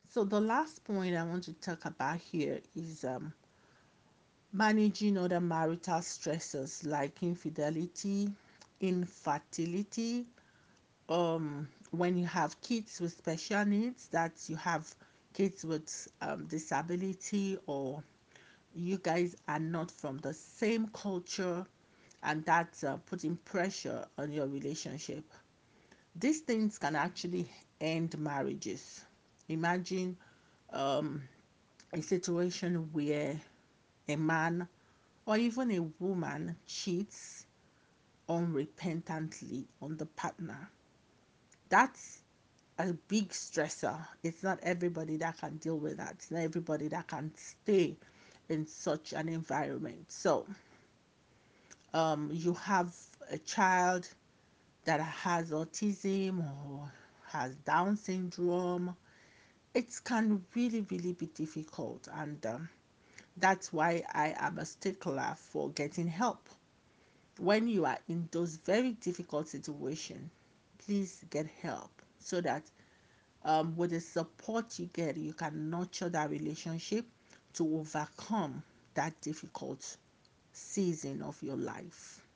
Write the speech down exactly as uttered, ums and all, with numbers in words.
So the last point I want to talk about here is um, managing other marital stresses like infidelity, infertility, um, when you have kids with special needs, that you have kids with um, disability, or you guys are not from the same culture, and that's uh, putting pressure on your relationship. These things can actually end marriages. Imagine um, a situation where a man or even a woman cheats unrepentantly on the partner. That's a big stressor. It's not everybody that can deal with that. It's not everybody that can stay in such an environment. So, um, you have a child that has autism or has Down syndrome. It can really, really be difficult, and um, that's why I am a stickler for getting help. When you are in those very difficult situations, please get help so that um, with the support you get, you can nurture that relationship to overcome that difficult season of your life.